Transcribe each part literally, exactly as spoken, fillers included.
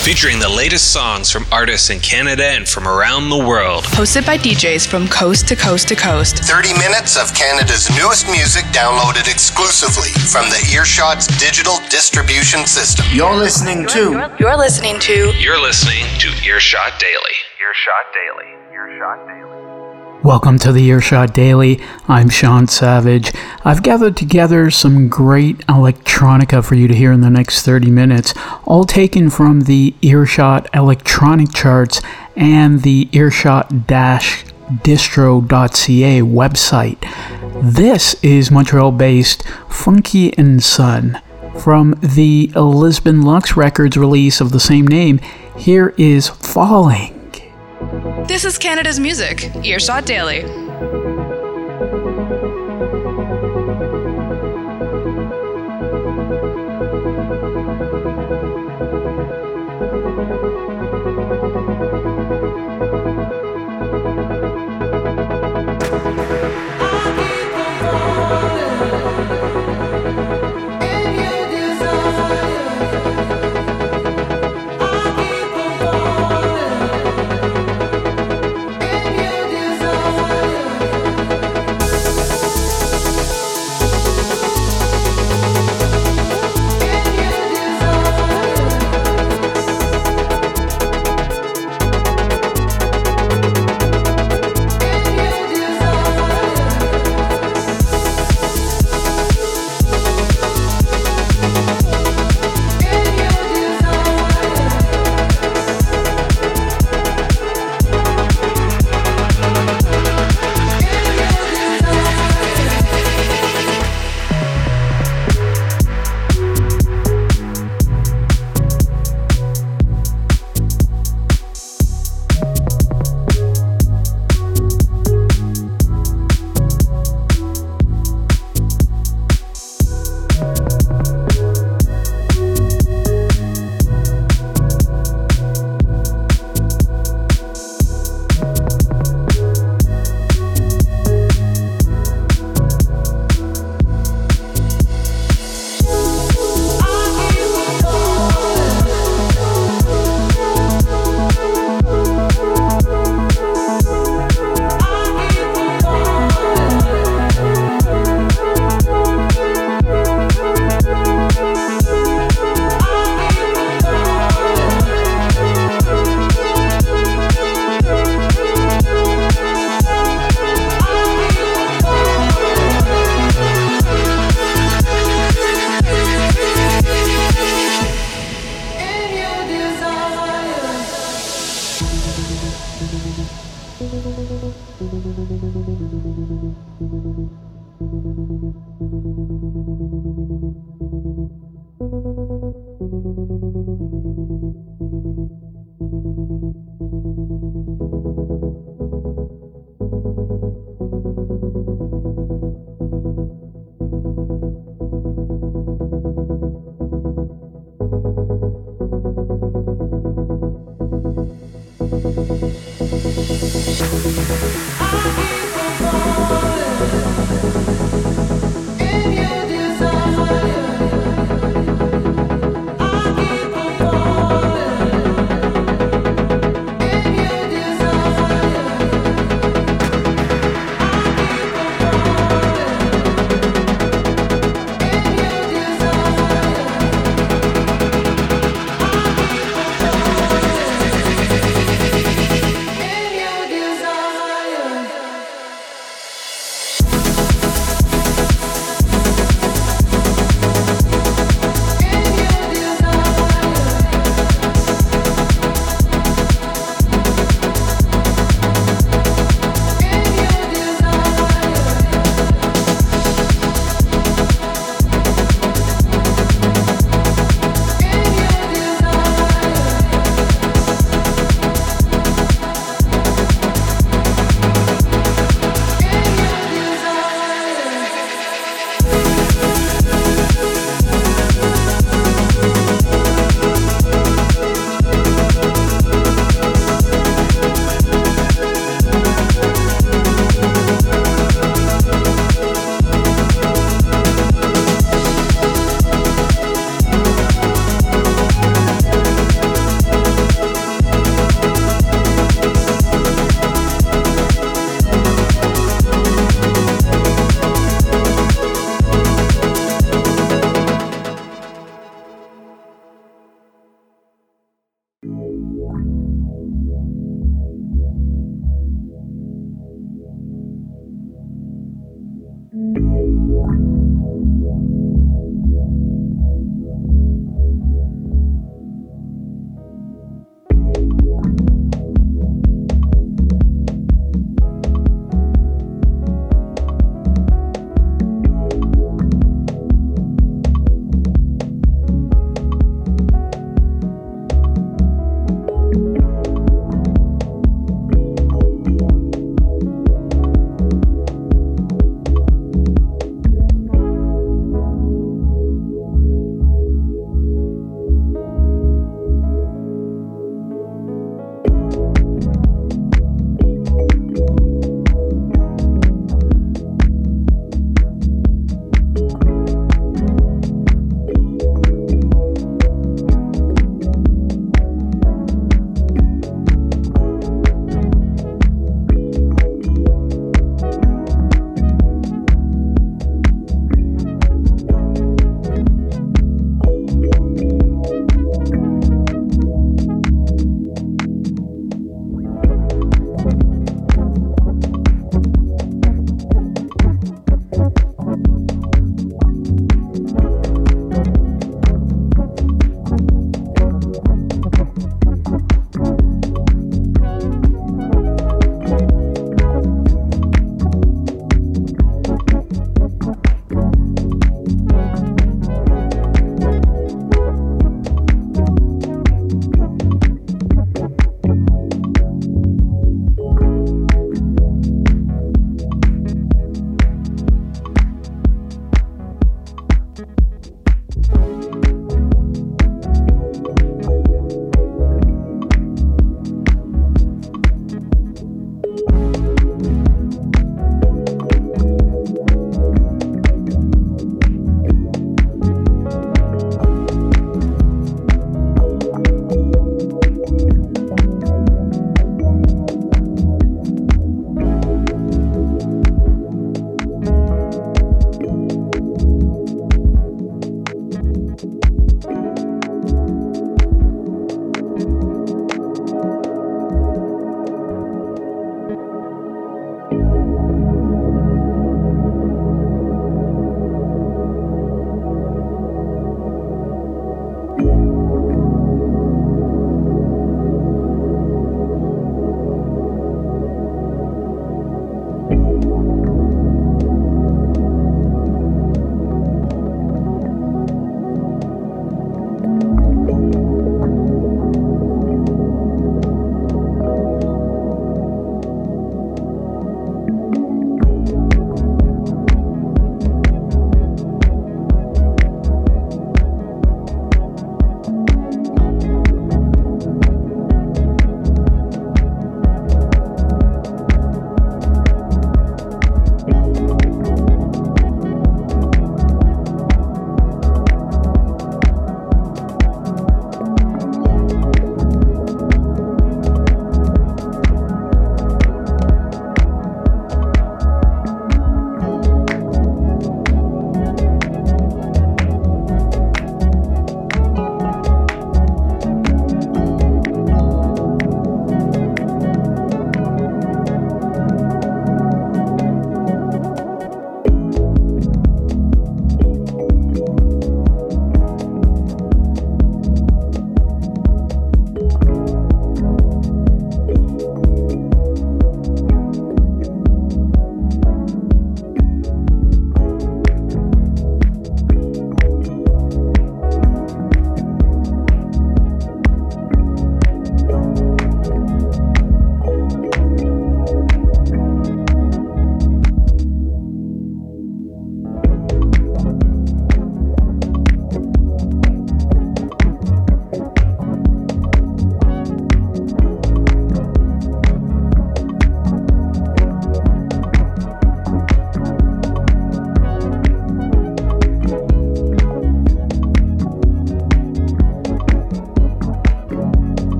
featuring the latest songs from artists in Canada and from around the world. Hosted by D Js from coast to coast to coast. thirty minutes of Canada's newest music downloaded exclusively from the Earshot's digital distribution system. You're listening to... You're listening to... You're listening to Earshot Daily. Earshot Daily. Earshot Daily. Welcome to the Earshot Daily. I'm Sean Savage. I've gathered together some great electronica for you to hear in the next thirty minutes, all taken from the Earshot electronic charts and the earshot dash distro dot c a website. This is Montreal-based Funky and Son. From the Lisbon Lux Records release of the same name, here is Falling. This is Canada's music, Earshot Daily.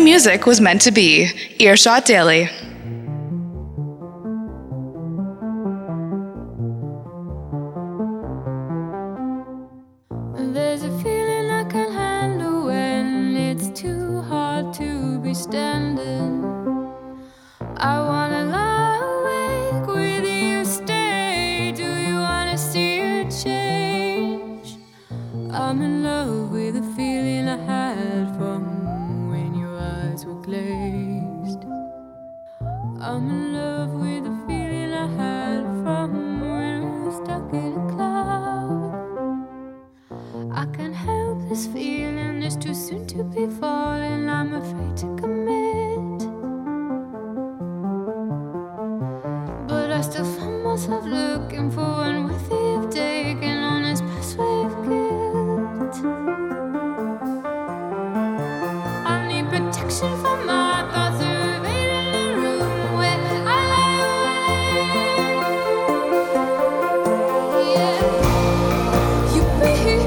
music was meant to be. Earshot Daily. There's a feeling I can handle when it's too hard to be standing. I wanna lie awake with you, stay. Do you wanna see it change? I'm in love with the feeling I had from when your eyes were glazed. I'm in love with the feeling I had from when we were stuck in a cloud. I can't help this feeling, it's too soon to be falling. I'm afraid to commit, but I still find myself looking for one with you taken on this past wave guilt. I need protection from my thoughts invading the room where I lie awake. Yeah, you breathe.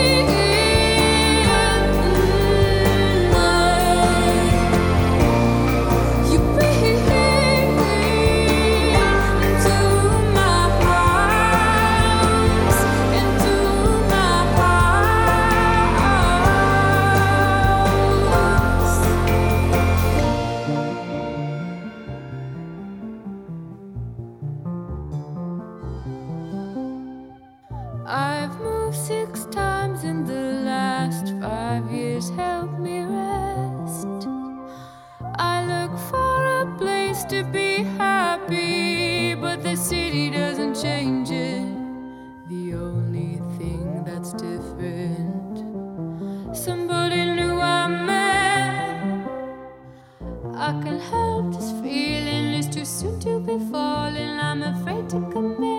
I've moved six times in the last five years, help me rest. I look for a place to be happy, but the city doesn't change it. The only thing that's different, somebody new I met. I can't help this feeling, it's too soon to be falling. I'm afraid to commit,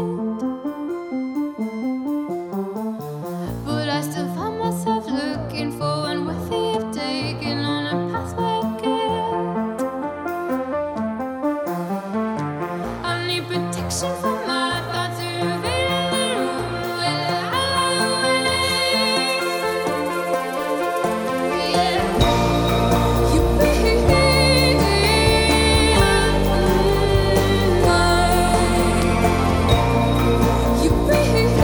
but I still find myself looking for one with you taken on a pathway guilt. I need protection from my thoughts invading the room where I lie awake. Yeah, you breathe. You breathe.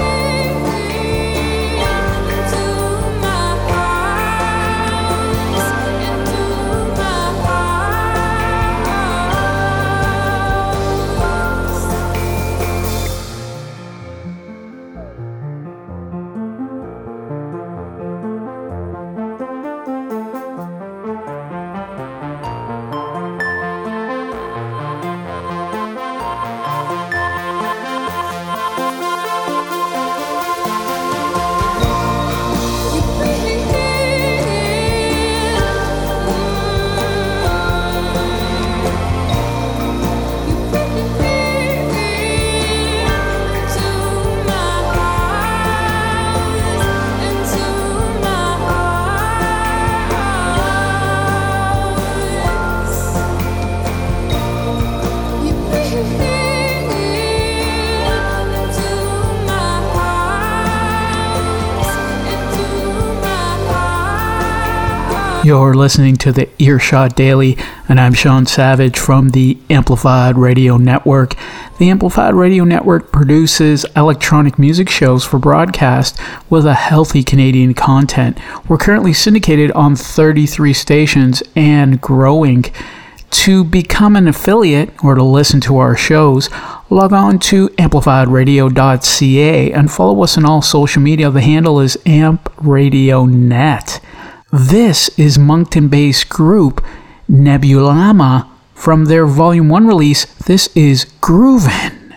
You're listening to the Earshot Daily, and I'm Sean Savage from the Amplified Radio Network. The Amplified Radio Network produces electronic music shows for broadcast with a healthy Canadian content. We're currently syndicated on thirty-three stations and growing. To become an affiliate or to listen to our shows, log on to amplified radio dot c a and follow us on all social media. The handle is amp radio net. This is Moncton-based group Nebulama from their Volume one release. This is Groovin'.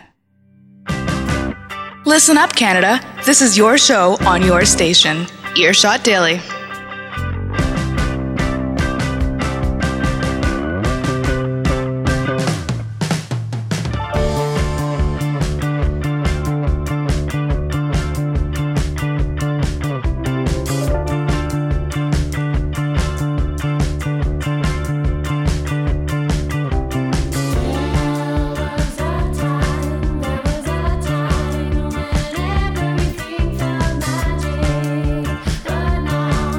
Listen up, Canada. This is your show on your station. Earshot Daily. Everything felt magic, but now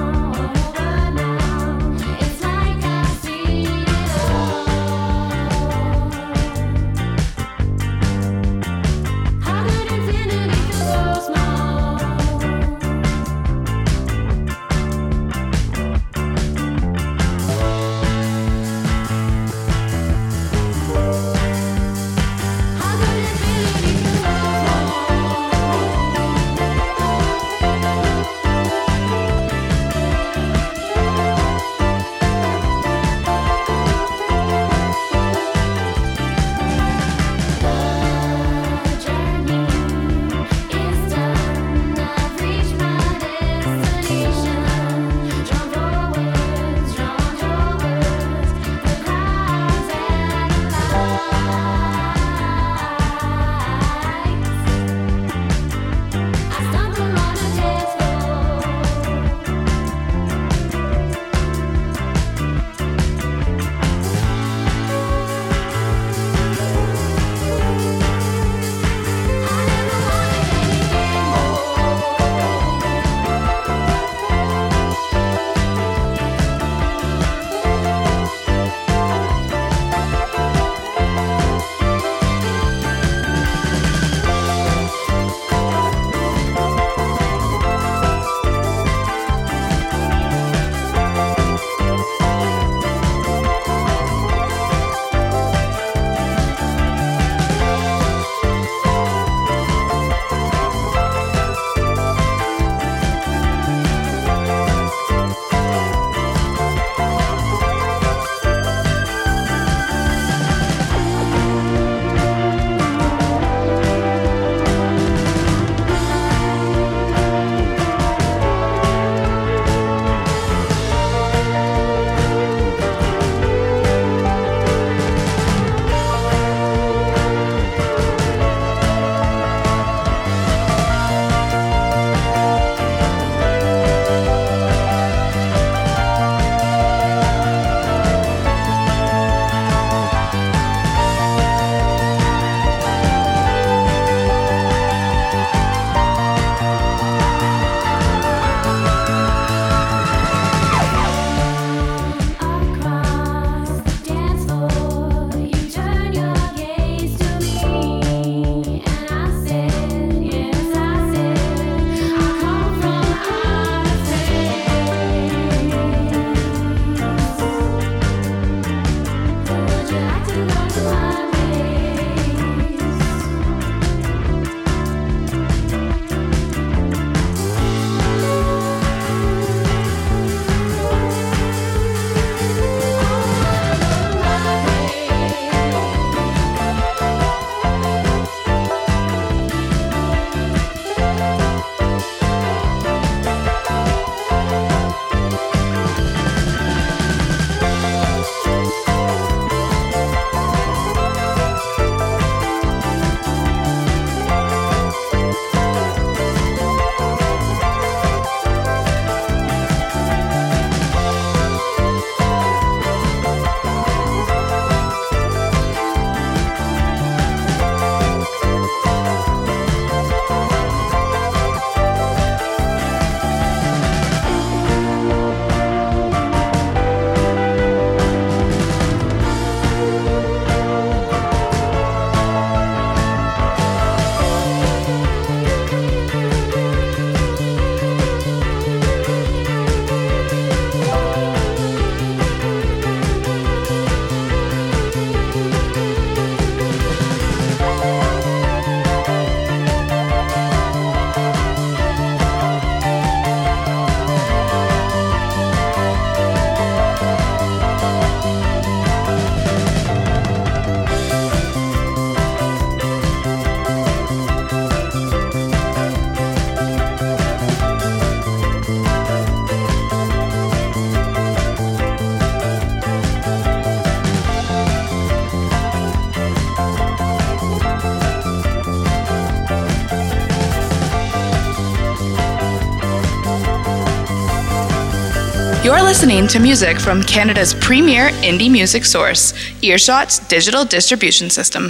You're listening to music from Canada's premier indie music source, Earshot's digital distribution system.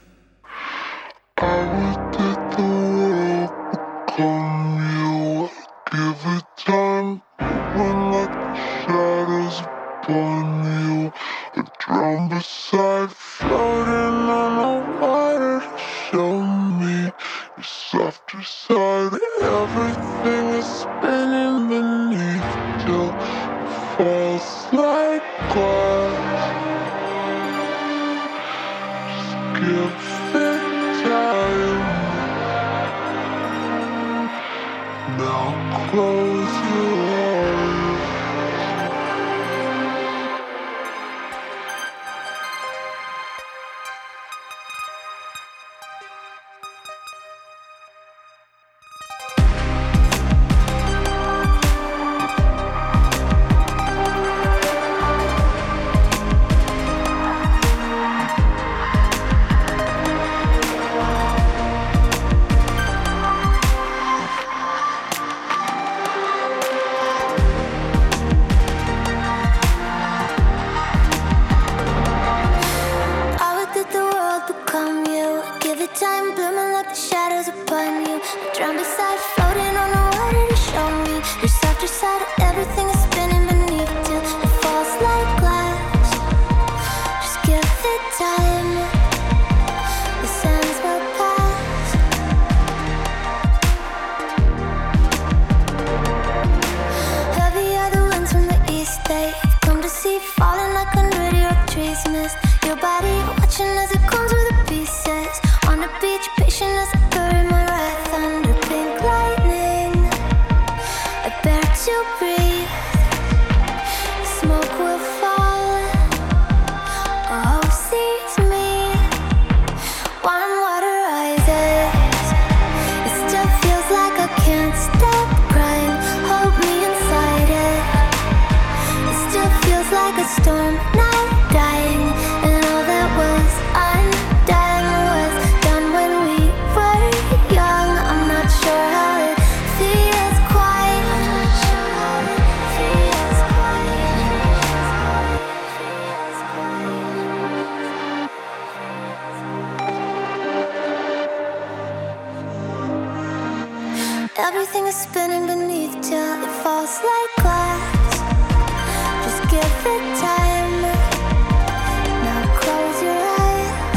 Give it time, when like shadows upon you. A drown beside, floating on the water. Show me your softer side. Everything is spinning beneath till it falls like glass. Just give it time. Now close your eyes. Time blooming like the shadows upon you. Drown beside, floating on the water to show me your softer side. Everything is spinning beneath till it falls like glass. Just give it time. The sands will pass. Heavy are the winds from the east. They come to see, falling like hundred year old trees mist. Your body watching as it comes with the pieces. On the beach, patient as I bury my wrath under pink lightning. I bear to breathe. The smoke will fall. Oh, sees me. Warm water rises. It still feels like I can't stop crying. Hold me inside it. It still feels like a storm, not dying. And all that was undone was done when we were young. I'm not sure how it feels quite. I'm not sure how it feels quite. Everything is spinning beneath till it falls like glass. Just give it time. Now close your eyes.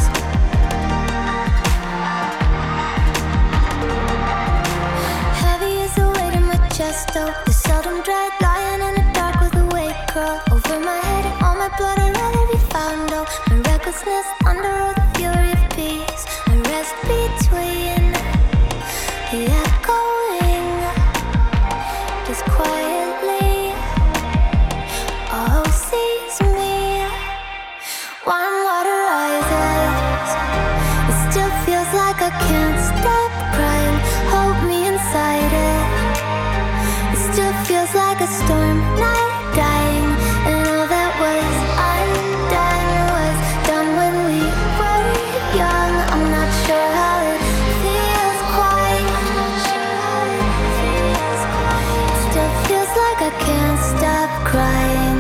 Heavy is the weight in my chest, oh. The seldom dread, lying in the dark with a weight curl over my head and all my blood. I'd rather be found, oh. My recklessness under all the fury of peace. I rest between the echoing, just quietly. Oh, sees me. Warm water rises. It still feels like I can't stop crying. Hold me inside it. It still feels like a storm, not dying. And all that was undone was done when we were young. I'm not sure how it feels quite. I'm not sure how it feels quite. It still feels like I can't stop crying.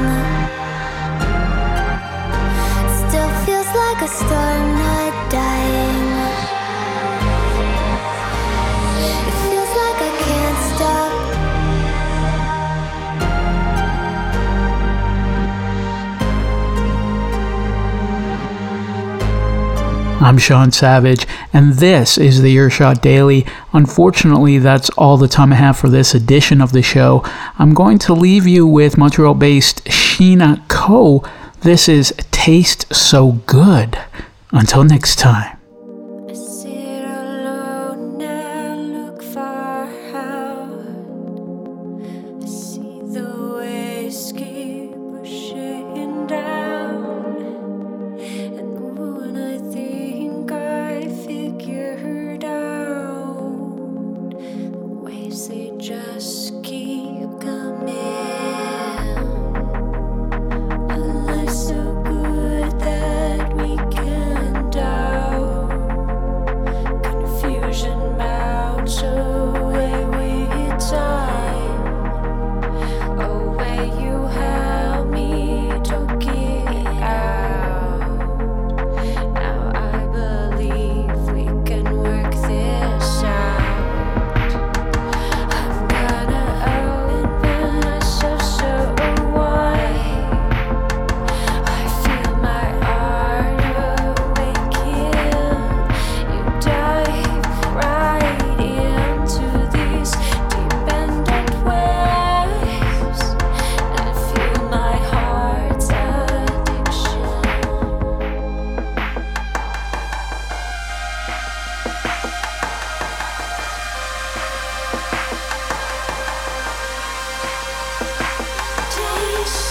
It still feels like a storm, not dying. It feels like I can't stop. I'm Sean Savage, and this is the Earshot Daily. Unfortunately, that's all the time I have for this edition of the show. I'm going to leave you with Montreal-based Sheena Ko. This is Taste So Good. Until next time. I sit alone and look far out. I see the waves keep pushing down, and when I think I figured out, the waves they just keep coming. A life so good that we can doubt.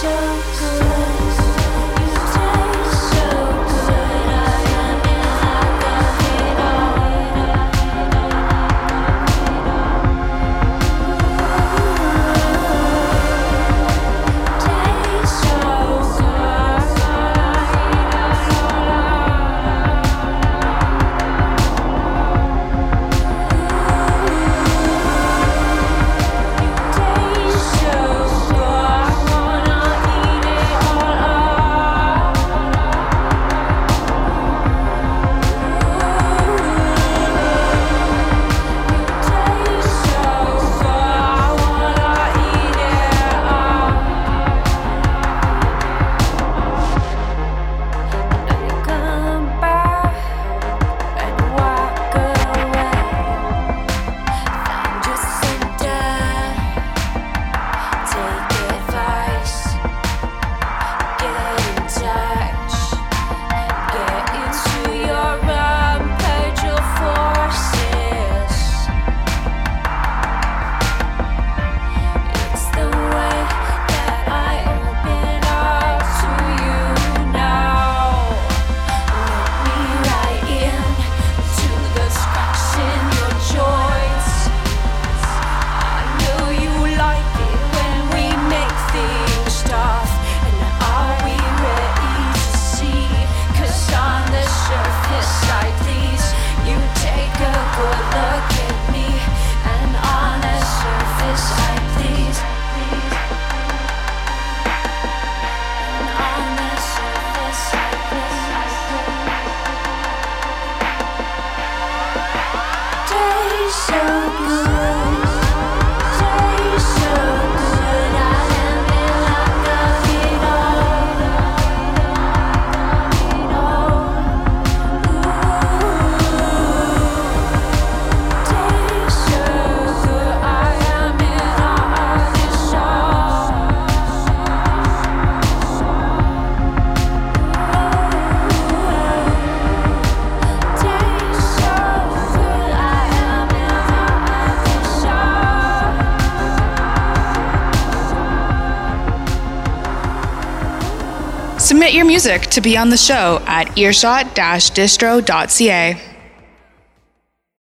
Submit your music to be on the show at earshot dash distro dot c a.